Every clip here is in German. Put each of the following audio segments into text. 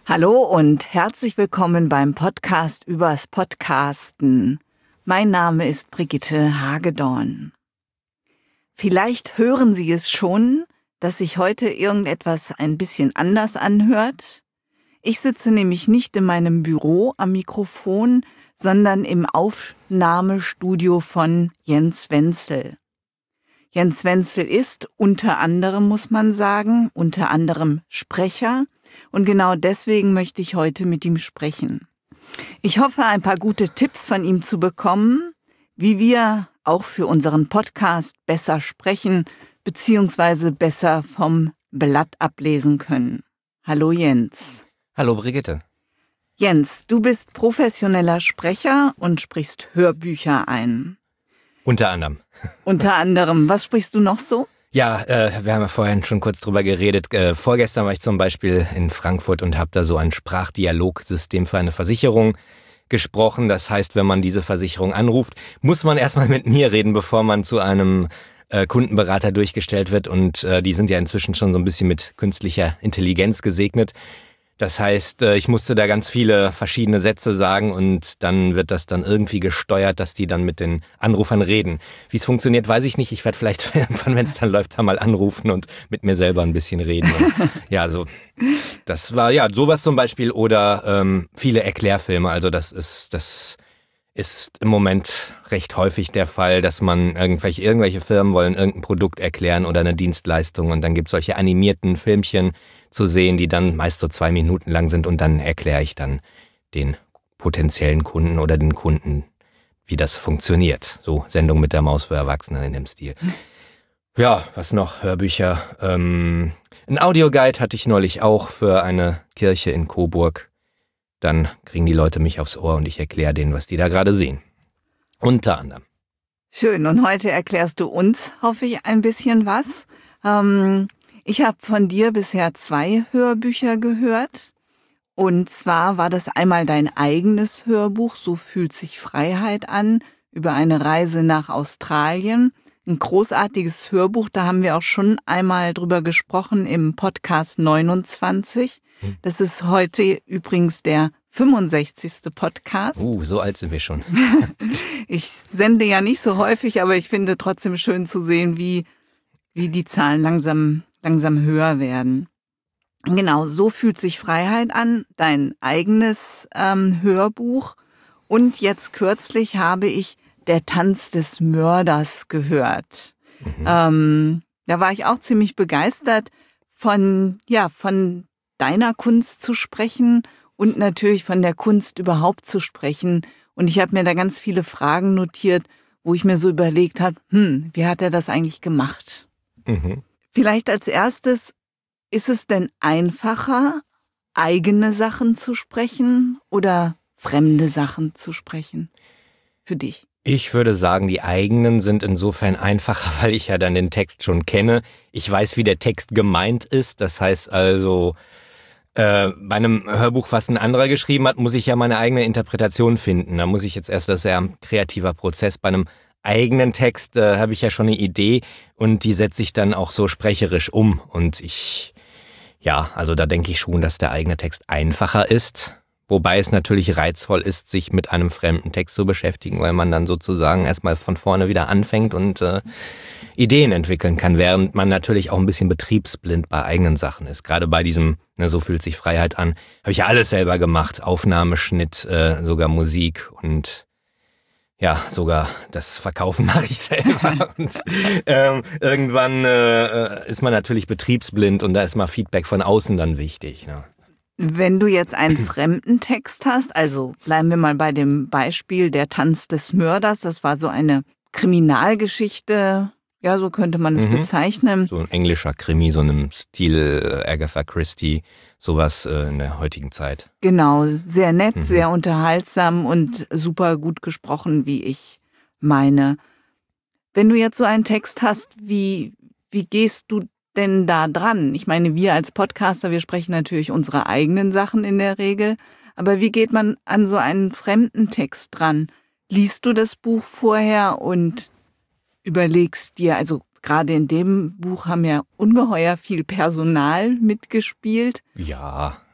Hallo und herzlich willkommen beim Podcast übers Podcasten. Mein Name ist Brigitte Hagedorn. Vielleicht hören Sie es schon, dass sich heute irgendetwas ein bisschen anders anhört. Ich sitze nämlich nicht in meinem Büro am Mikrofon, sondern im Aufnahmestudio von Jens Wenzel. Jens Wenzel ist unter anderem, muss man sagen, unter anderem Sprecher. Und genau deswegen möchte ich heute mit ihm sprechen. Ich hoffe, ein paar gute Tipps von ihm zu bekommen, wie wir auch für unseren Podcast besser sprechen bzw. besser vom Blatt ablesen können. Hallo Jens. Hallo Brigitte. Jens, du bist professioneller Sprecher und sprichst Hörbücher ein. Unter anderem. Unter anderem. Was sprichst du noch so? Ja, wir haben ja vorhin schon kurz drüber geredet. Vorgestern war ich zum Beispiel in Frankfurt und habe da so ein Sprachdialogsystem für eine Versicherung gesprochen. Das heißt, wenn man diese Versicherung anruft, muss man erstmal mit mir reden, bevor man zu einem Kundenberater durchgestellt wird. Und die sind ja inzwischen schon so ein bisschen mit künstlicher Intelligenz gesegnet. Das heißt, ich musste da ganz viele verschiedene Sätze sagen und dann wird das dann irgendwie gesteuert, dass die dann mit den Anrufern reden. Wie es funktioniert, weiß ich nicht. Ich werde vielleicht irgendwann, wenn es dann läuft, da mal anrufen und mit mir selber ein bisschen reden. Und ja, so das war ja sowas zum Beispiel oder viele Erklärfilme. Also das ist im Moment recht häufig der Fall, dass man irgendwelche Firmen wollen irgendein Produkt erklären oder eine Dienstleistung und dann gibt es solche animierten Filmchen zu sehen, die dann meist so 2 Minuten lang sind und dann erkläre ich dann den potenziellen Kunden oder den Kunden, wie das funktioniert. So Sendung mit der Maus für Erwachsene in dem Stil. Ja, was noch? Hörbücher. Ein Audioguide hatte ich neulich auch für eine Kirche in Coburg. Dann kriegen die Leute mich aufs Ohr und ich erkläre denen, was die da gerade sehen. Unter anderem. Schön, und heute erklärst du uns, hoffe ich, ein bisschen was. Ich habe von dir bisher 2 Hörbücher gehört. Und zwar war das einmal dein eigenes Hörbuch, So fühlt sich Freiheit an, über eine Reise nach Australien. Ein großartiges Hörbuch, da haben wir auch schon einmal drüber gesprochen im Podcast 29. Das ist heute übrigens der 65. Podcast. So alt sind wir schon. Ich sende ja nicht so häufig, aber ich finde trotzdem schön zu sehen, wie die Zahlen langsam höher werden. Genau, so fühlt sich Freiheit an, dein eigenes Hörbuch. Und jetzt kürzlich habe ich Der Tanz des Mörders gehört. Da war ich auch ziemlich begeistert von deiner Kunst zu sprechen und natürlich von der Kunst überhaupt zu sprechen. Und ich habe mir da ganz viele Fragen notiert, wo ich mir so überlegt habe, wie hat er das eigentlich gemacht? Vielleicht als erstes, ist es denn einfacher, eigene Sachen zu sprechen oder fremde Sachen zu sprechen für dich? Ich würde sagen, die eigenen sind insofern einfacher, weil ich ja dann den Text schon kenne. Ich weiß, wie der Text gemeint ist. Das heißt also, bei einem Hörbuch, was ein anderer geschrieben hat, muss ich ja meine eigene Interpretation finden. Da muss ich jetzt erst, das ist ja ein kreativer Prozess. Bei einem eigenen Text habe ich ja schon eine Idee und die setze ich dann auch so sprecherisch um. Und also da denke ich schon, dass der eigene Text einfacher ist. Wobei es natürlich reizvoll ist, sich mit einem fremden Text zu beschäftigen, weil man dann sozusagen erstmal von vorne wieder anfängt und Ideen entwickeln kann, während man natürlich auch ein bisschen betriebsblind bei eigenen Sachen ist. Gerade bei diesem, so fühlt sich Freiheit an, habe ich ja alles selber gemacht. Aufnahme, Schnitt, sogar Musik und ja, sogar das Verkaufen mache ich selber. Und irgendwann ist man natürlich betriebsblind und da ist mal Feedback von außen dann wichtig. Ne? Wenn du jetzt einen fremden Text hast, also bleiben wir mal bei dem Beispiel Der Tanz des Mörders, das war so eine Kriminalgeschichte, ja, so könnte man es bezeichnen. So ein englischer Krimi, so einem Stil Agatha Christie, sowas in der heutigen Zeit. Genau, sehr nett, sehr unterhaltsam und super gut gesprochen, wie ich meine. Wenn du jetzt so einen Text hast, wie gehst du denn da dran? Ich meine, wir als Podcaster, wir sprechen natürlich unsere eigenen Sachen in der Regel, aber wie geht man an so einen fremden Text dran? Liest du das Buch vorher und überlegst dir, also gerade in dem Buch haben ja ungeheuer viel Personal mitgespielt. Ja,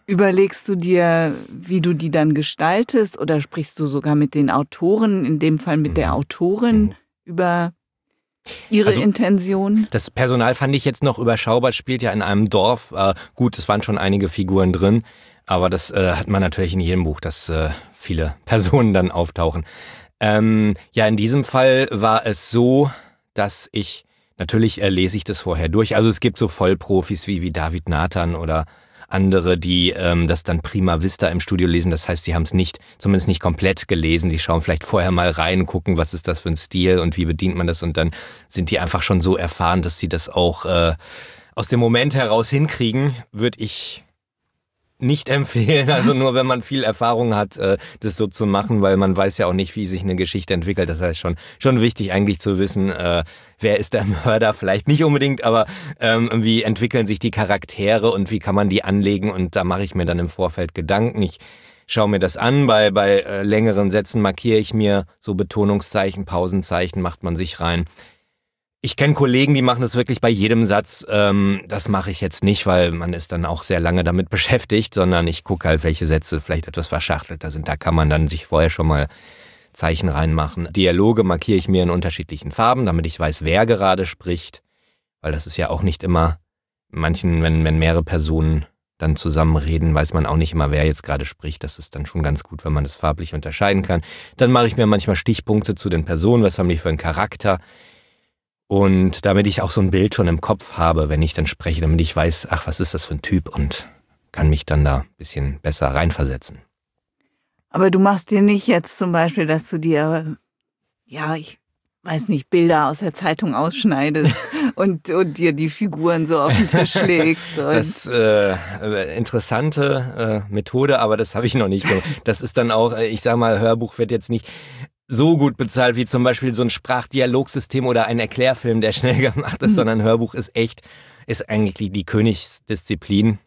Überlegst du dir, wie du die dann gestaltest, oder sprichst du sogar mit den Autoren, in dem Fall mit der Autorin, über ihre Intention? Das Personal fand ich jetzt noch überschaubar, spielt ja in einem Dorf. Gut, es waren schon einige Figuren drin, aber das hat man natürlich in jedem Buch, dass viele Personen dann auftauchen. Ja, in diesem Fall war es so, dass natürlich lese ich das vorher durch. Also es gibt so Vollprofis wie David Nathan oder andere, die das dann prima vista im Studio lesen. Das heißt, sie haben es zumindest nicht komplett gelesen. Die schauen vielleicht vorher mal rein, gucken, was ist das für ein Stil und wie bedient man das. Und dann sind die einfach schon so erfahren, dass sie das auch aus dem Moment heraus hinkriegen, würde ich nicht empfehlen. Also nur, wenn man viel Erfahrung hat, das so zu machen, weil man weiß ja auch nicht, wie sich eine Geschichte entwickelt. Das heißt schon wichtig eigentlich zu wissen, wer ist der Mörder, vielleicht nicht unbedingt, aber wie entwickeln sich die Charaktere und wie kann man die anlegen, und da mache ich mir dann im Vorfeld Gedanken. Ich schaue mir das an, bei längeren Sätzen markiere ich mir so Betonungszeichen, Pausenzeichen, macht man sich rein. Ich kenne Kollegen, die machen das wirklich bei jedem Satz. Das mache ich jetzt nicht, weil man ist dann auch sehr lange damit beschäftigt, sondern ich gucke halt, welche Sätze vielleicht etwas verschachtelter sind. Da kann man dann sich vorher schon mal Zeichen reinmachen. Dialoge markiere ich mir in unterschiedlichen Farben, damit ich weiß, wer gerade spricht. Weil das ist ja auch nicht immer, wenn mehrere Personen dann zusammen reden, weiß man auch nicht immer, wer jetzt gerade spricht. Das ist dann schon ganz gut, wenn man das farblich unterscheiden kann. Dann mache ich mir manchmal Stichpunkte zu den Personen, was haben die für einen Charakter. Und damit ich auch so ein Bild schon im Kopf habe, wenn ich dann spreche, damit ich weiß, ach, was ist das für ein Typ, und kann mich dann da ein bisschen besser reinversetzen. Aber du machst dir nicht jetzt zum Beispiel, dass du dir, ich weiß nicht, Bilder aus der Zeitung ausschneidest und dir die Figuren so auf den Tisch legst. Das interessante Methode, aber das habe ich noch nicht gemacht. Das ist dann auch, ich sag mal, Hörbuch wird jetzt nicht so gut bezahlt wie zum Beispiel so ein Sprachdialogsystem oder ein Erklärfilm, der schnell gemacht ist, sondern Hörbuch ist eigentlich die Königsdisziplin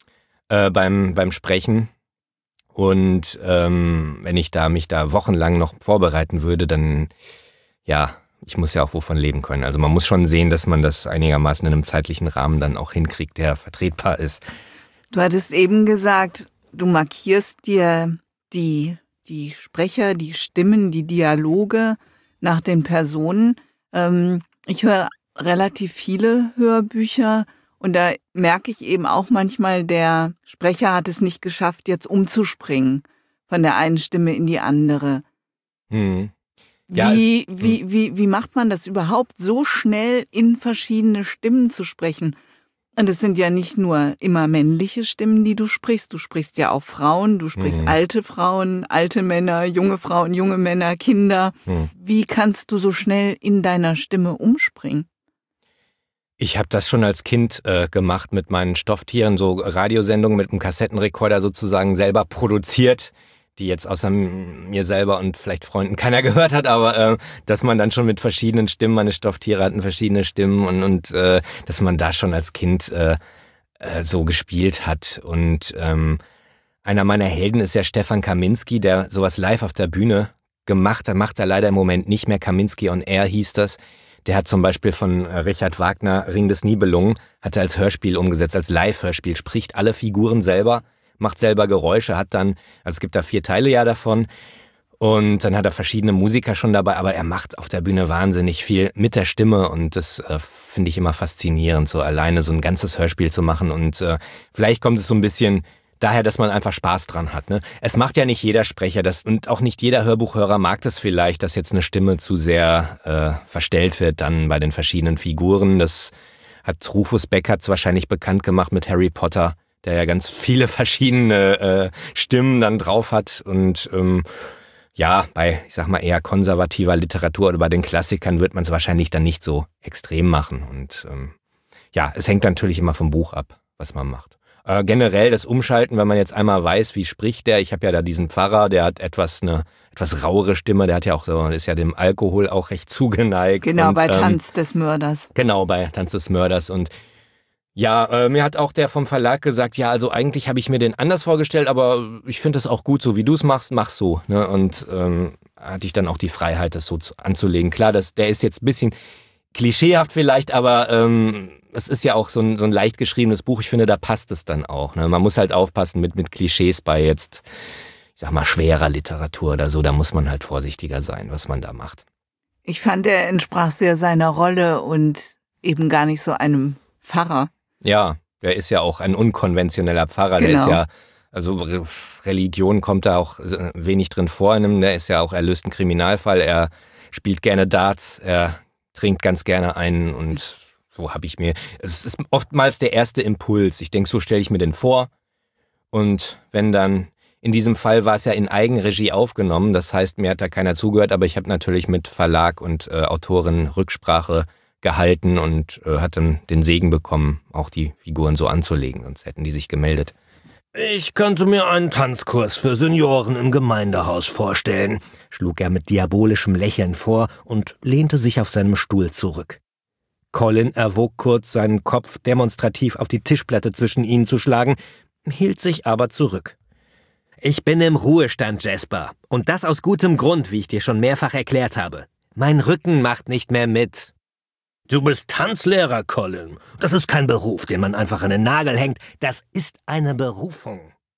beim Sprechen. Und wenn ich mich da wochenlang noch vorbereiten würde, dann, ich muss ja auch wovon leben können. Also man muss schon sehen, dass man das einigermaßen in einem zeitlichen Rahmen dann auch hinkriegt, der vertretbar ist. Du hattest eben gesagt, du markierst dir die Sprecher, die Stimmen, die Dialoge nach den Personen. Ich höre relativ viele Hörbücher und da merke ich eben auch manchmal, der Sprecher hat es nicht geschafft, jetzt umzuspringen von der einen Stimme in die andere. Hm. Wie macht man das überhaupt, so schnell in verschiedene Stimmen zu sprechen? Und es sind ja nicht nur immer männliche Stimmen, die du sprichst ja auch Frauen, du sprichst alte Frauen, alte Männer, junge Frauen, junge Männer, Kinder. Wie kannst du so schnell in deiner Stimme umspringen? Ich habe das schon als Kind gemacht mit meinen Stofftieren, so Radiosendungen mit einem Kassettenrekorder sozusagen selber produziert, die jetzt außer mir selber und vielleicht Freunden keiner gehört hat, aber dass man dann schon mit verschiedenen Stimmen, meine Stofftiere hatten verschiedene Stimmen und dass man da schon als Kind so gespielt hat. Und einer meiner Helden ist ja Stefan Kaminski, der sowas live auf der Bühne gemacht hat, macht er leider im Moment nicht mehr. Kaminski on Air hieß das. Der hat zum Beispiel von Richard Wagner Ring des Nibelungen, hat er als Hörspiel umgesetzt, als Live-Hörspiel, spricht alle Figuren selber, macht selber Geräusche, also es gibt da 4 Teile ja davon, und dann hat er verschiedene Musiker schon dabei, aber er macht auf der Bühne wahnsinnig viel mit der Stimme, und das finde ich immer faszinierend, so alleine so ein ganzes Hörspiel zu machen, und vielleicht kommt es so ein bisschen daher, dass man einfach Spaß dran hat. Ne? Es macht ja nicht jeder Sprecher und auch nicht jeder Hörbuchhörer mag das vielleicht, dass jetzt eine Stimme zu sehr verstellt wird dann bei den verschiedenen Figuren. Das hat Rufus Beck wahrscheinlich bekannt gemacht mit Harry Potter, der ja ganz viele verschiedene Stimmen dann drauf hat. Und bei, ich sag mal, eher konservativer Literatur oder bei den Klassikern wird man es wahrscheinlich dann nicht so extrem machen. Und es hängt natürlich immer vom Buch ab, was man macht. Generell das Umschalten, wenn man jetzt einmal weiß, wie spricht der. Ich habe ja da diesen Pfarrer, der hat eine etwas rauere Stimme, der hat ja auch ist ja dem Alkohol auch recht zugeneigt. Genau, und bei Tanz des Mörders. Genau, bei Tanz des Mörders. Und mir hat auch der vom Verlag gesagt, ja, also eigentlich habe ich mir den anders vorgestellt, aber ich finde das auch gut, so wie du es machst, mach so. Ne? Und hatte ich dann auch die Freiheit, das so anzulegen. Klar, der ist jetzt ein bisschen klischeehaft vielleicht, aber es ist ja auch so ein leicht geschriebenes Buch. Ich finde, da passt es dann auch. Ne? Man muss halt aufpassen mit Klischees bei jetzt, ich sag mal, schwerer Literatur oder so. Da muss man halt vorsichtiger sein, was man da macht. Ich fand, er entsprach sehr seiner Rolle und eben gar nicht so einem Pfarrer. Ja, der ist ja auch ein unkonventioneller Pfarrer. Genau. Der ist ja, also Religion kommt da auch wenig drin vor. Der ist ja auch erlöst ein Kriminalfall. Er spielt gerne Darts, er trinkt ganz gerne ein und so habe ich mir, es ist oftmals der erste Impuls. Ich denke, so stelle ich mir den vor. Und wenn dann, in diesem Fall war es ja in Eigenregie aufgenommen, das heißt, mir hat da keiner zugehört, aber ich habe natürlich mit Verlag und Autorin Rücksprache gehalten und hat dann den Segen bekommen, auch die Figuren so anzulegen, sonst hätten die sich gemeldet. Ich könnte mir einen Tanzkurs für Senioren im Gemeindehaus vorstellen, schlug er mit diabolischem Lächeln vor und lehnte sich auf seinem Stuhl zurück. Colin erwog kurz, seinen Kopf demonstrativ auf die Tischplatte zwischen ihnen zu schlagen, hielt sich aber zurück. »Ich bin im Ruhestand, Jasper. Und das aus gutem Grund, wie ich dir schon mehrfach erklärt habe. Mein Rücken macht nicht mehr mit.« »Du bist Tanzlehrer, Colin. Das ist kein Beruf, den man einfach an den Nagel hängt. Das ist eine Berufung.«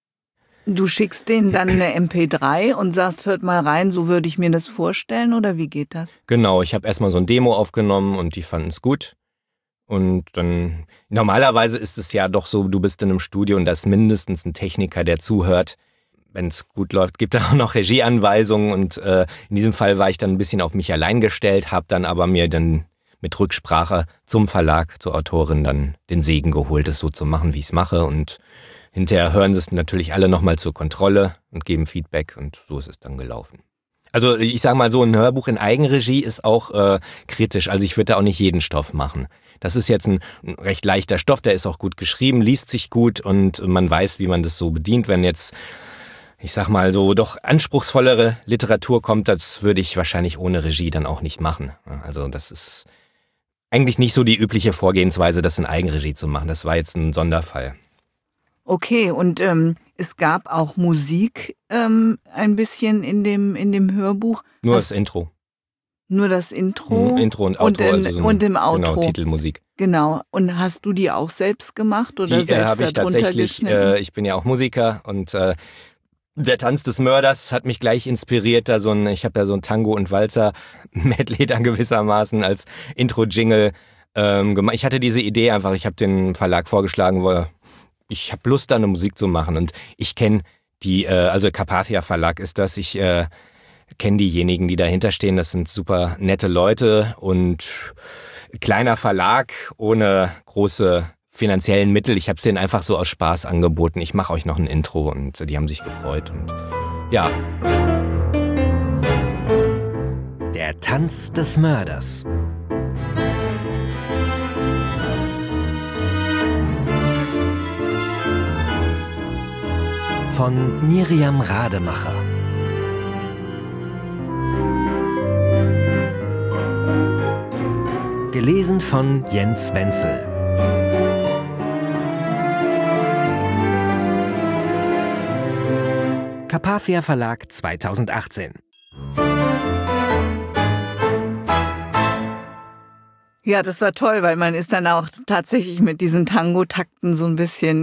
Du schickst denen dann eine MP3 und sagst, hört mal rein, so würde ich mir das vorstellen, oder wie geht das? Genau, ich habe erstmal so ein Demo aufgenommen und die fanden es gut. Und dann, normalerweise ist es ja doch so, du bist in einem Studio und da ist mindestens ein Techniker, der zuhört. Wenn es gut läuft, gibt er auch noch Regieanweisungen und in diesem Fall war ich dann ein bisschen auf mich allein gestellt, habe dann aber mir dann mit Rücksprache zum Verlag, zur Autorin dann den Segen geholt, es so zu machen, wie ich es mache. Und hinterher hören sie es natürlich alle nochmal zur Kontrolle und geben Feedback und so ist es dann gelaufen. Also ich sage mal so, ein Hörbuch in Eigenregie ist auch kritisch, also ich würde da auch nicht jeden Stoff machen. Das ist jetzt ein recht leichter Stoff, der ist auch gut geschrieben, liest sich gut und man weiß, wie man das so bedient. Wenn jetzt, ich sag mal so, doch anspruchsvollere Literatur kommt, das würde ich wahrscheinlich ohne Regie dann auch nicht machen. Also das ist eigentlich nicht so die übliche Vorgehensweise, das in Eigenregie zu machen. Das war jetzt ein Sonderfall. Okay, und es gab auch Musik ein bisschen in dem Hörbuch. Nur das Intro. Nur das Intro? Intro und Outro. Und im Outro. Genau, Titelmusik. Genau. Und hast du die auch selbst gemacht oder die selbst habe ich darunter tatsächlich, geschnitten? ich bin ja auch Musiker und der Tanz des Mörders hat mich gleich inspiriert. Ich habe ja so ein Tango- und Walzer-Medley dann gewissermaßen als Intro-Jingle gemacht. Ich hatte diese Idee einfach, ich habe den Verlag vorgeschlagen, wo ich habe Lust, da eine Musik zu machen. Und ich kenne die, also Carpathia Verlag ist das, ich kenne diejenigen, die dahinter stehen. Das sind super nette Leute und kleiner Verlag ohne große finanziellen Mittel. Ich habe es denen einfach so aus Spaß angeboten. Ich mache euch noch ein Intro und die haben sich gefreut. Und ja. Der Tanz des Mörders. Von Miriam Rademacher. Gelesen von Jens Wenzel. Carpathia Verlag 2018. Ja, das war toll, weil man ist dann auch tatsächlich mit diesen Tango-Takten so ein bisschen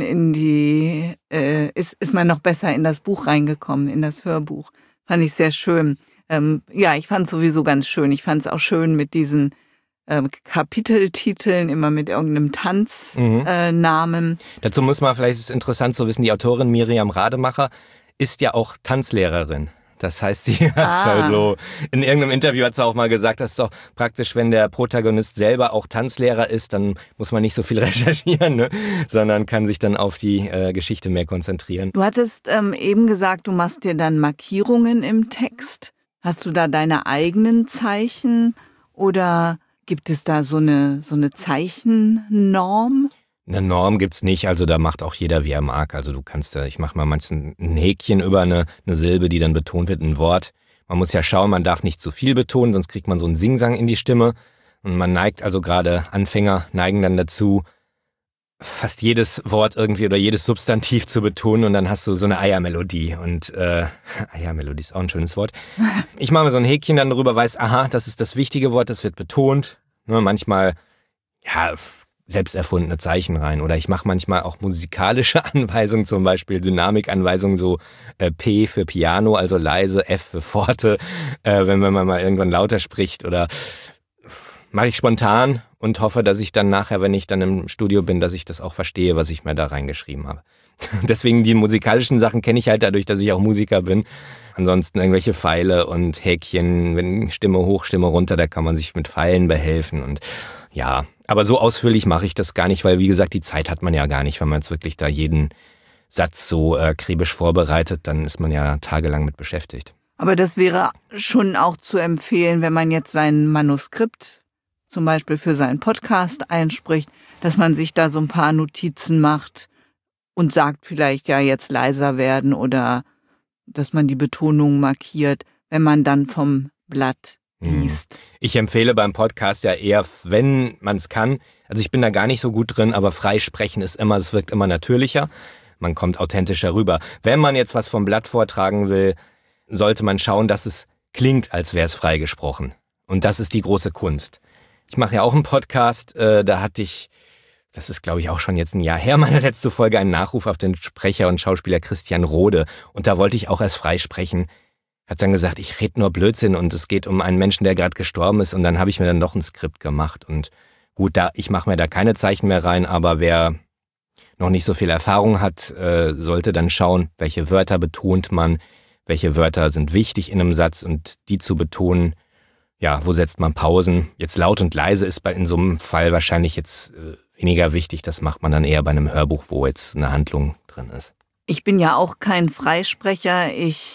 ist man noch besser in das Buch reingekommen, in das Hörbuch. Fand ich sehr schön. Ja, ich fand es sowieso ganz schön. Ich fand es auch schön mit diesen Kapiteltiteln, immer mit irgendeinem Tanznamen. Dazu muss man, vielleicht ist es interessant zu wissen, die Autorin Miriam Rademacher ist ja auch Tanzlehrerin. Das heißt, sie hat also in irgendeinem Interview hat sie auch mal gesagt, das ist doch praktisch, wenn der Protagonist selber auch Tanzlehrer ist, dann muss man nicht so viel recherchieren, ne? Sondern kann sich dann auf die Geschichte mehr konzentrieren. Du hattest eben gesagt, du machst dir dann Markierungen im Text. Hast du da deine eigenen Zeichen oder gibt es da so eine Zeichennorm? Eine Norm gibt's nicht, also da macht auch jeder, wie er mag. Also du kannst ich mache mal manchmal ein Häkchen über eine Silbe, die dann betont wird, ein Wort. Man muss ja schauen, man darf nicht zu viel betonen, sonst kriegt man so einen Singsang in die Stimme. Und man neigt, also gerade Anfänger neigen dann dazu, fast jedes Wort irgendwie oder jedes Substantiv zu betonen und dann hast du so eine Eiermelodie. Und Eiermelodie ist auch ein schönes Wort. Ich mache mir so ein Häkchen dann darüber, weiß, aha, das ist das wichtige Wort, das wird betont. Ne, manchmal, ja, selbst erfundene Zeichen rein. Oder ich mache manchmal auch musikalische Anweisungen, zum Beispiel Dynamikanweisungen, so P für Piano, also leise, F für Forte, wenn man mal irgendwann lauter spricht. Oder mache ich spontan und hoffe, dass ich dann nachher, wenn ich dann im Studio bin, dass ich das auch verstehe, was ich mir da reingeschrieben habe. Deswegen die musikalischen Sachen kenne ich halt dadurch, dass ich auch Musiker bin. Ansonsten irgendwelche Pfeile und Häkchen, wenn Stimme hoch, Stimme runter, da kann man sich mit Pfeilen behelfen und ja, aber so ausführlich mache ich das gar nicht, weil wie gesagt, die Zeit hat man ja gar nicht, wenn man jetzt wirklich da jeden Satz so akribisch vorbereitet, dann ist man ja tagelang mit beschäftigt. Aber das wäre schon auch zu empfehlen, wenn man jetzt sein Manuskript zum Beispiel für seinen Podcast einspricht, dass man sich da so ein paar Notizen macht und sagt vielleicht ja jetzt leiser werden oder dass man die Betonung markiert, wenn man dann vom Blatt liest. Ich empfehle beim Podcast ja eher, wenn man es kann, also ich bin da gar nicht so gut drin, aber freisprechen ist immer, es wirkt immer natürlicher, man kommt authentischer rüber. Wenn man jetzt was vom Blatt vortragen will, sollte man schauen, dass es klingt, als wäre es freigesprochen. Und das ist die große Kunst. Ich mache ja auch einen Podcast, da hatte ich, das ist glaube ich auch schon jetzt ein Jahr her, meine letzte Folge, einen Nachruf auf den Sprecher und Schauspieler Christian Rode. Und da wollte ich auch erst freisprechen. Hat dann gesagt, ich rede nur Blödsinn und es geht um einen Menschen, der gerade gestorben ist. Und dann habe ich mir dann noch ein Skript gemacht. Und gut, ich mache mir da keine Zeichen mehr rein, aber wer noch nicht so viel Erfahrung hat, sollte dann schauen, welche Wörter betont man, welche Wörter sind wichtig in einem Satz und die zu betonen. Ja, wo setzt man Pausen? Jetzt laut und leise ist in so einem Fall wahrscheinlich jetzt weniger wichtig. Das macht man dann eher bei einem Hörbuch, wo jetzt eine Handlung drin ist. Ich bin ja auch kein Freisprecher.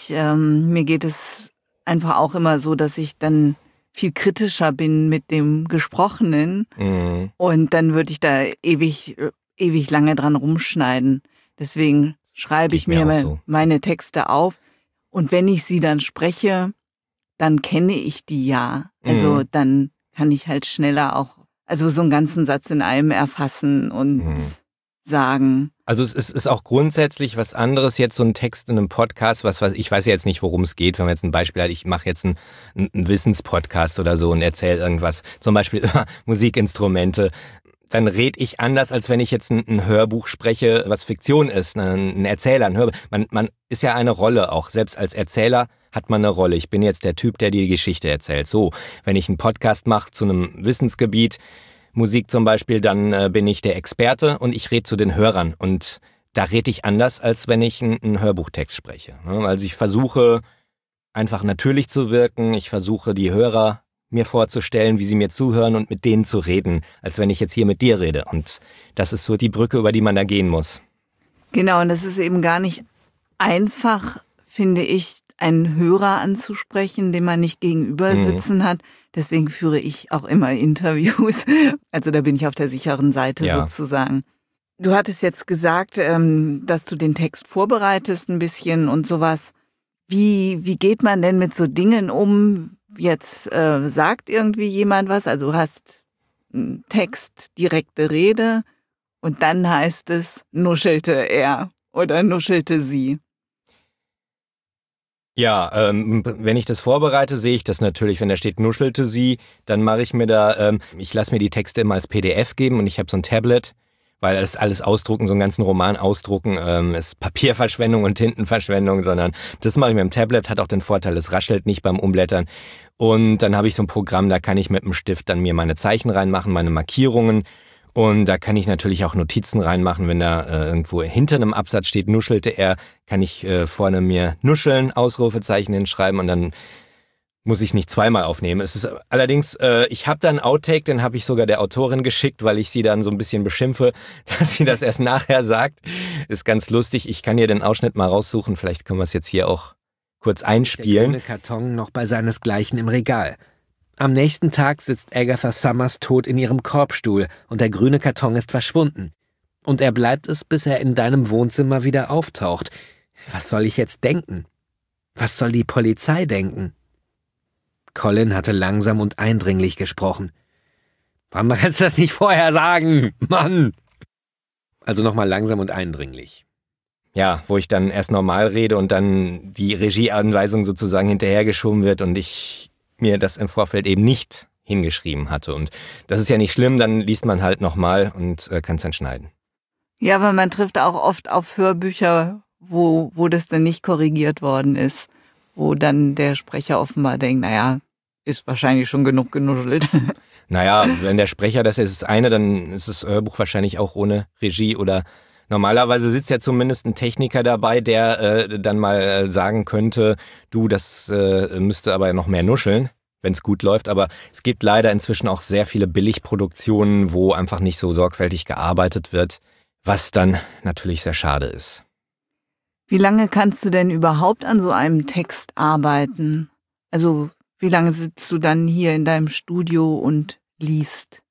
Mir geht es einfach auch immer so, dass ich dann viel kritischer bin mit dem Gesprochenen. Mhm. Und dann würde ich da ewig lange dran rumschneiden. Deswegen schreibe ich mir meine Texte auf. Und wenn ich sie dann spreche, dann kenne ich die ja. Also dann kann ich halt schneller auch, also so einen ganzen Satz in einem erfassen und sagen. Also es ist auch grundsätzlich was anderes, jetzt so ein Text in einem Podcast, ich weiß ja jetzt nicht, worum es geht, wenn man jetzt ein Beispiel hat, ich mache jetzt einen Wissenspodcast oder so und erzähle irgendwas, zum Beispiel über Musikinstrumente, dann rede ich anders, als wenn ich jetzt ein Hörbuch spreche, was Fiktion ist, ein Erzähler, man ist ja eine Rolle auch, selbst als Erzähler hat man eine Rolle. Ich bin jetzt der Typ, der die Geschichte erzählt. So, wenn ich einen Podcast mache zu einem Wissensgebiet, Musik zum Beispiel, dann bin ich der Experte und ich rede zu den Hörern. Und da rede ich anders, als wenn ich einen Hörbuchtext spreche. Also ich versuche einfach natürlich zu wirken. Ich versuche die Hörer mir vorzustellen, wie sie mir zuhören und mit denen zu reden, als wenn ich jetzt hier mit dir rede. Und das ist so die Brücke, über die man da gehen muss. Genau, und das ist eben gar nicht einfach, finde ich, einen Hörer anzusprechen, den man nicht gegenüber sitzen hat. Deswegen führe ich auch immer Interviews. Also da bin ich auf der sicheren Seite sozusagen. Du hattest jetzt gesagt, dass du den Text vorbereitest ein bisschen und sowas. Wie geht man denn mit so Dingen um? Jetzt sagt irgendwie jemand was, also du hast einen Text, direkte Rede und dann heißt es, nuschelte er oder nuschelte sie. Ja, wenn ich das vorbereite, sehe ich das natürlich. Wenn da steht, nuschelte sie, dann mache ich mir ich lasse mir die Texte immer als PDF geben und ich habe so ein Tablet, weil das alles ausdrucken, so einen ganzen Roman ausdrucken, ist Papierverschwendung und Tintenverschwendung, sondern das mache ich mit dem Tablet, hat auch den Vorteil, es raschelt nicht beim Umblättern. Und dann habe ich so ein Programm, da kann ich mit dem Stift dann mir meine Zeichen reinmachen, meine Markierungen. Und da kann ich natürlich auch Notizen reinmachen, wenn da irgendwo hinter einem Absatz steht, nuschelte er, kann ich vorne mir nuscheln, Ausrufezeichen hinschreiben und dann muss ich nicht zweimal aufnehmen. Es ist allerdings, ich habe da einen Outtake, den habe ich sogar der Autorin geschickt, weil ich sie dann so ein bisschen beschimpfe, dass sie das erst nachher sagt. Ist ganz lustig, ich kann hier den Ausschnitt mal raussuchen, vielleicht können wir es jetzt hier auch kurz einspielen. Der grüne Karton noch bei seinesgleichen im Regal. Am nächsten Tag sitzt Agatha Summers tot in ihrem Korbstuhl und der grüne Karton ist verschwunden. Und er bleibt es, bis er in deinem Wohnzimmer wieder auftaucht. Was soll ich jetzt denken? Was soll die Polizei denken? Colin hatte langsam und eindringlich gesprochen. Warum kannst du das nicht vorher sagen, Mann? Also nochmal langsam und eindringlich. Ja, wo ich dann erst normal rede und dann die Regieanweisung sozusagen hinterhergeschoben wird und ich mir das im Vorfeld eben nicht hingeschrieben hatte. Und das ist ja nicht schlimm, dann liest man halt nochmal und kann es dann schneiden. Ja, aber man trifft auch oft auf Hörbücher, wo das dann nicht korrigiert worden ist, wo dann der Sprecher offenbar denkt, naja, ist wahrscheinlich schon genug genuschelt. Naja, wenn der Sprecher das ist eine, dann ist das Hörbuch wahrscheinlich auch ohne Regie oder normalerweise sitzt ja zumindest ein Techniker dabei, der dann mal sagen könnte, du, das müsste aber noch mehr nuscheln, wenn es gut läuft. Aber es gibt leider inzwischen auch sehr viele Billigproduktionen, wo einfach nicht so sorgfältig gearbeitet wird, was dann natürlich sehr schade ist. Wie lange kannst du denn überhaupt an so einem Text arbeiten? Also wie lange sitzt du dann hier in deinem Studio und liest?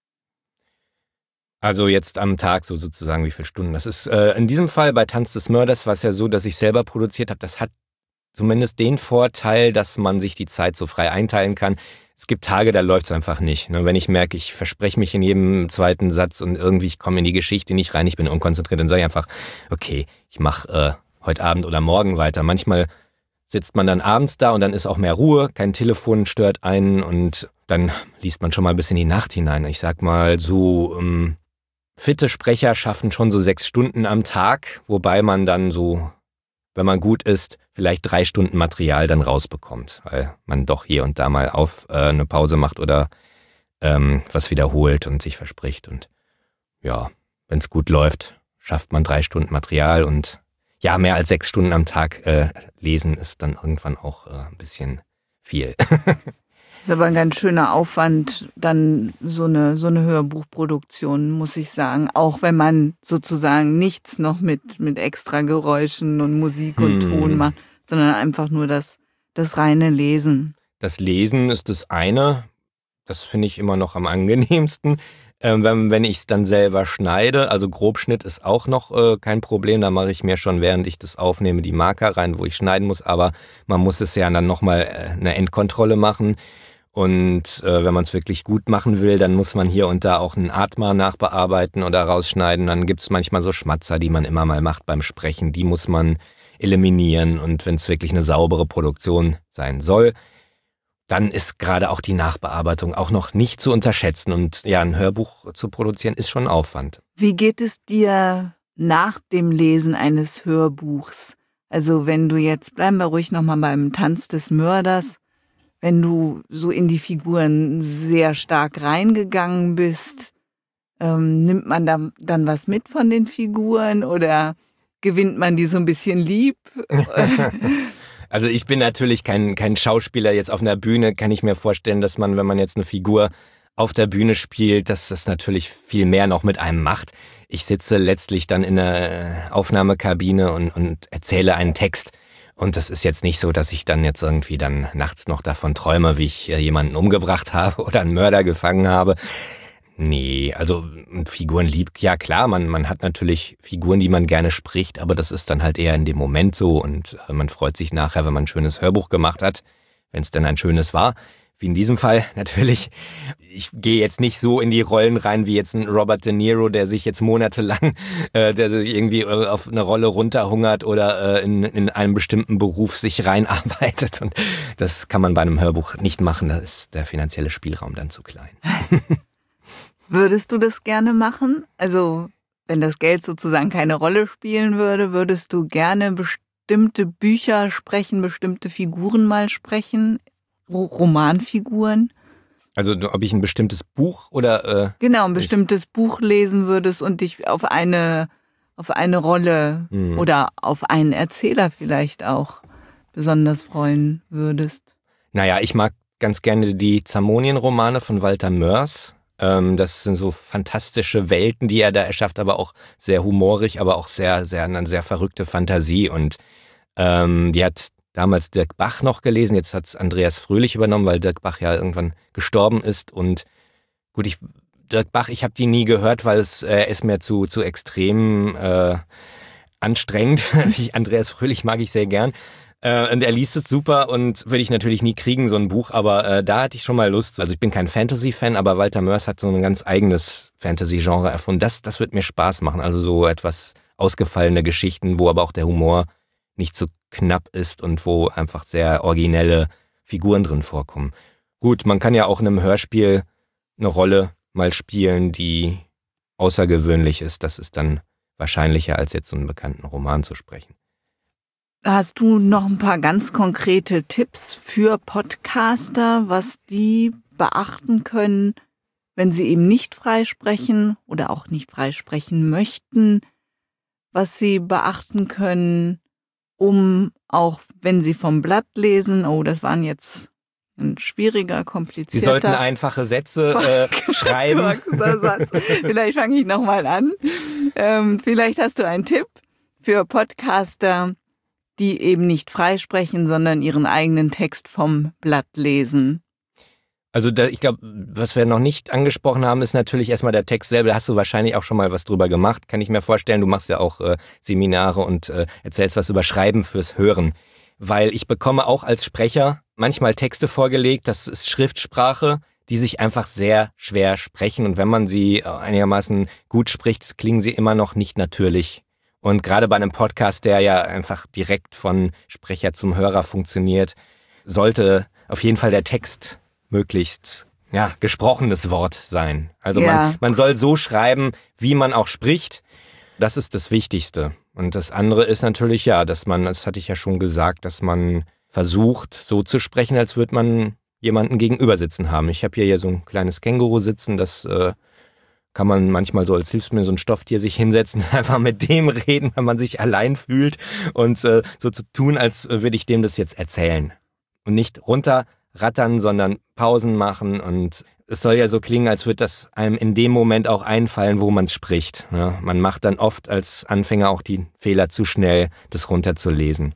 Also jetzt am Tag so sozusagen wie viele Stunden. Das ist in diesem Fall bei Tanz des Mörders war es ja so, dass ich selber produziert habe. Das hat zumindest den Vorteil, dass man sich die Zeit so frei einteilen kann. Es gibt Tage, da läuft es einfach nicht. Wenn ich merke, ich verspreche mich in jedem zweiten Satz und irgendwie ich komme in die Geschichte nicht rein, ich bin unkonzentriert, dann sage ich einfach, okay, ich mache heute Abend oder morgen weiter. Manchmal sitzt man dann abends da und dann ist auch mehr Ruhe, kein Telefon stört einen und dann liest man schon mal ein bisschen in die Nacht hinein. Ich sag mal so, fitte Sprecher schaffen schon so 6 Stunden am Tag, wobei man dann so, wenn man gut ist, vielleicht 3 Stunden Material dann rausbekommt, weil man doch hier und da mal eine Pause macht oder was wiederholt und sich verspricht. Und ja, wenn es gut läuft, schafft man 3 Stunden Material und ja, mehr als 6 Stunden am Tag lesen ist dann irgendwann auch ein bisschen viel. Ist aber ein ganz schöner Aufwand, dann so eine Hörbuchproduktion, muss ich sagen. Auch wenn man sozusagen nichts noch mit extra Geräuschen und Musik und Ton macht, sondern einfach nur das reine Lesen. Das Lesen ist das eine, das finde ich immer noch am angenehmsten. Wenn ich es dann selber schneide, also Grobschnitt ist auch noch kein Problem, da mache ich mir schon, während ich das aufnehme, die Marker rein, wo ich schneiden muss, aber man muss es ja dann nochmal eine Endkontrolle machen und wenn man es wirklich gut machen will, dann muss man hier und da auch einen Atmer nachbearbeiten oder rausschneiden, dann gibt es manchmal so Schmatzer, die man immer mal macht beim Sprechen, die muss man eliminieren und wenn es wirklich eine saubere Produktion sein soll, dann ist gerade auch die Nachbearbeitung auch noch nicht zu unterschätzen. Und ja, ein Hörbuch zu produzieren ist schon ein Aufwand. Wie geht es dir nach dem Lesen eines Hörbuchs? Also wenn du jetzt, bleiben wir ruhig nochmal beim Tanz des Mörders, wenn du so in die Figuren sehr stark reingegangen bist, nimmt man dann was mit von den Figuren oder gewinnt man die so ein bisschen lieb? Also ich bin natürlich kein Schauspieler jetzt auf einer Bühne, kann ich mir vorstellen, dass man, wenn man jetzt eine Figur auf der Bühne spielt, dass das natürlich viel mehr noch mit einem macht. Ich sitze letztlich dann in der Aufnahmekabine und erzähle einen Text. Und das ist jetzt nicht so, dass ich dann jetzt irgendwie dann nachts noch davon träume, wie ich jemanden umgebracht habe oder einen Mörder gefangen habe. Nee, also Figuren liebt, ja klar, man hat natürlich Figuren, die man gerne spricht, aber das ist dann halt eher in dem Moment so und man freut sich nachher, wenn man ein schönes Hörbuch gemacht hat, wenn es denn ein schönes war, wie in diesem Fall natürlich. Ich gehe jetzt nicht so in die Rollen rein wie jetzt ein Robert De Niro, der sich jetzt monatelang, der sich irgendwie auf eine Rolle runterhungert oder in einem bestimmten Beruf sich reinarbeitet und das kann man bei einem Hörbuch nicht machen, da ist der finanzielle Spielraum dann zu klein. Würdest du das gerne machen? Also, wenn das Geld sozusagen keine Rolle spielen würde, würdest du gerne bestimmte Bücher sprechen, bestimmte Figuren mal sprechen? Romanfiguren? Also, ob ich ein bestimmtes Buch oder... Genau, ein bestimmtes Buch lesen würdest und dich auf eine Rolle oder auf einen Erzähler vielleicht auch besonders freuen würdest. Naja, ich mag ganz gerne die Zamonien-Romane von Walter Mörs. Das sind so fantastische Welten, die er da erschafft, aber auch sehr humorig, aber auch eine sehr verrückte Fantasie. Und die hat damals Dirk Bach noch gelesen, jetzt hat es Andreas Fröhlich übernommen, weil Dirk Bach ja irgendwann gestorben ist. Und gut, Dirk Bach, ich habe die nie gehört, weil es ist mir zu extrem anstrengend. Andreas Fröhlich mag ich sehr gern. Und er liest es super und würde ich natürlich nie kriegen, so ein Buch, aber da hatte ich schon mal Lust. Also ich bin kein Fantasy-Fan, aber Walter Mörs hat so ein ganz eigenes Fantasy-Genre erfunden. Das wird mir Spaß machen, also so etwas ausgefallene Geschichten, wo aber auch der Humor nicht so knapp ist und wo einfach sehr originelle Figuren drin vorkommen. Gut, man kann ja auch in einem Hörspiel eine Rolle mal spielen, die außergewöhnlich ist. Das ist dann wahrscheinlicher, als jetzt so einen bekannten Roman zu sprechen. Hast du noch ein paar ganz konkrete Tipps für Podcaster, was die beachten können, wenn sie eben nicht freisprechen oder auch nicht freisprechen möchten, was sie beachten können, um auch, wenn sie vom Blatt lesen, das waren jetzt ein schwieriger, komplizierter... Sie sollten einfache Sätze schreiben. Satz. Vielleicht fange ich nochmal an. Vielleicht hast du einen Tipp für Podcaster, die eben nicht freisprechen, sondern ihren eigenen Text vom Blatt lesen. Also ich glaube, was wir noch nicht angesprochen haben, ist natürlich erstmal der Text selber. Da hast du wahrscheinlich auch schon mal was drüber gemacht, kann ich mir vorstellen. Du machst ja auch Seminare und erzählst was über Schreiben fürs Hören. Weil ich bekomme auch als Sprecher manchmal Texte vorgelegt, das ist Schriftsprache, die sich einfach sehr schwer sprechen. Und wenn man sie einigermaßen gut spricht, klingen sie immer noch nicht natürlich. Und gerade bei einem Podcast, der ja einfach direkt von Sprecher zum Hörer funktioniert, sollte auf jeden Fall der Text möglichst gesprochenes Wort sein. Also man soll so schreiben, wie man auch spricht. Das ist das Wichtigste. Und das andere ist natürlich das hatte ich ja schon gesagt, dass man versucht, so zu sprechen, als würde man jemanden gegenüber sitzen haben. Ich habe hier so ein kleines Känguru sitzen, das kann man manchmal so als Hilfsmittel so ein Stofftier sich hinsetzen, einfach mit dem reden, wenn man sich allein fühlt und so zu tun, als würde ich dem das jetzt erzählen. Und nicht runterrattern, sondern Pausen machen, und es soll ja so klingen, als würde das einem in dem Moment auch einfallen, wo man es spricht. Ja, man macht dann oft als Anfänger auch die Fehler, zu schnell das runterzulesen.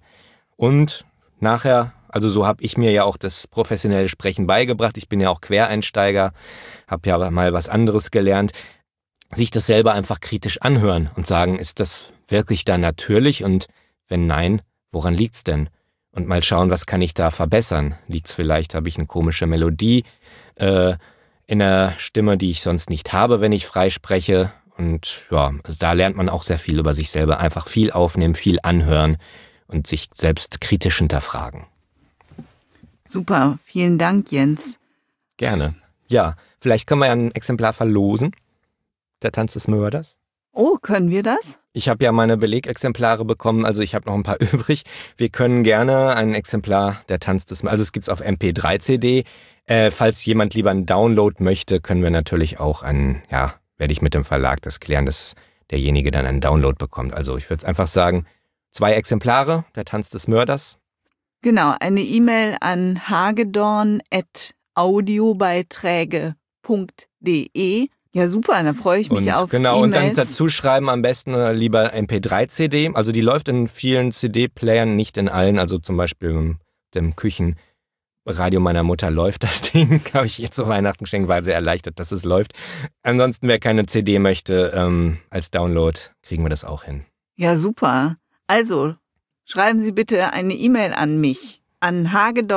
Und nachher, also so habe ich mir ja auch das professionelle Sprechen beigebracht. Ich bin ja auch Quereinsteiger, habe ja mal was anderes gelernt. Sich das selber einfach kritisch anhören und sagen, ist das wirklich da natürlich? Und wenn nein, woran liegt's denn? Und mal schauen, was kann ich da verbessern? Liegt's vielleicht, habe ich eine komische Melodie in der Stimme, die ich sonst nicht habe, wenn ich frei spreche? Und da lernt man auch sehr viel über sich selber. Einfach viel aufnehmen, viel anhören und sich selbst kritisch hinterfragen. Super, vielen Dank, Jens. Gerne. Ja, vielleicht können wir ja ein Exemplar verlosen. Der Tanz des Mörders. Oh, können wir das? Ich habe ja meine Belegexemplare bekommen, also ich habe noch ein paar übrig. Wir können gerne ein Exemplar der Tanz des Mörders, also es gibt es auf MP3-CD. Falls jemand lieber einen Download möchte, können wir natürlich auch werde ich mit dem Verlag das klären, dass derjenige dann einen Download bekommt. Also ich würde einfach sagen, 2 Exemplare, der Tanz des Mörders. Genau, eine E-Mail an hagedorn@audiobeiträge.de. Ja, super, da freue ich mich auf genau, E-Mails. Und dann dazu schreiben am besten lieber MP3-CD. Also die läuft in vielen CD-Playern, nicht in allen. Also zum Beispiel mit dem Küchenradio meiner Mutter läuft das Ding. Habe ich ihr zu Weihnachten geschenkt, weil sie erleichtert, dass es läuft. Ansonsten, wer keine CD möchte, als Download, kriegen wir das auch hin. Ja, super. Also, schreiben Sie bitte eine E-Mail an mich, an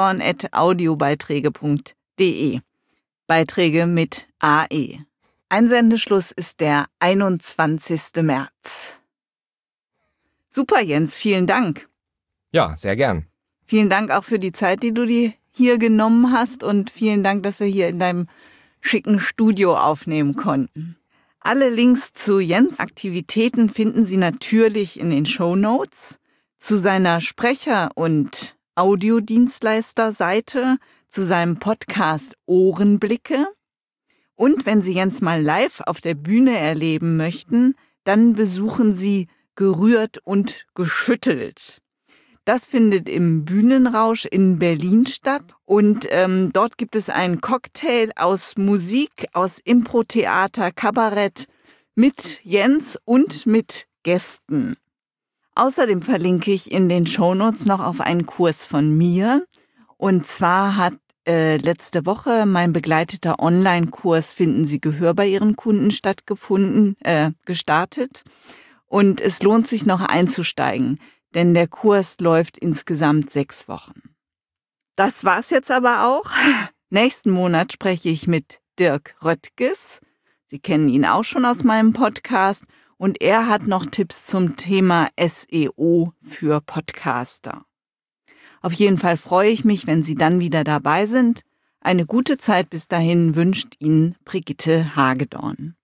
hagedorn@audiobeiträge.de. Beiträge mit AE. Einsendeschluss ist der 21. März. Super, Jens, vielen Dank. Ja, sehr gern. Vielen Dank auch für die Zeit, die du dir hier genommen hast, und vielen Dank, dass wir hier in deinem schicken Studio aufnehmen konnten. Alle Links zu Jens' Aktivitäten finden Sie natürlich in den Shownotes, zu seiner Sprecher- und Audiodienstleister-Seite, zu seinem Podcast Ohrenblicke. Und wenn Sie Jens mal live auf der Bühne erleben möchten, dann besuchen Sie Gerührt und geschüttelt. Das findet im Bühnenrausch in Berlin statt, und dort gibt es einen Cocktail aus Musik, aus Impro-Theater, Kabarett mit Jens und mit Gästen. Außerdem verlinke ich in den Shownotes noch auf einen Kurs von mir, und zwar hat letzte Woche mein begleiteter Online-Kurs Finden Sie Gehör bei Ihren Kunden gestartet, und es lohnt sich noch einzusteigen, denn der Kurs läuft insgesamt 6 Wochen. Das war's jetzt aber auch. Nächsten Monat spreche ich mit Dirk Röttges. Sie kennen ihn auch schon aus meinem Podcast, und er hat noch Tipps zum Thema SEO für Podcaster. Auf jeden Fall freue ich mich, wenn Sie dann wieder dabei sind. Eine gute Zeit bis dahin wünscht Ihnen Brigitte Hagedorn.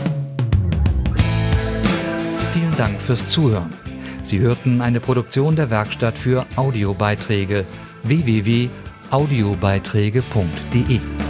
Vielen Dank fürs Zuhören. Sie hörten eine Produktion der Werkstatt für Audiobeiträge www.audiobeiträge.de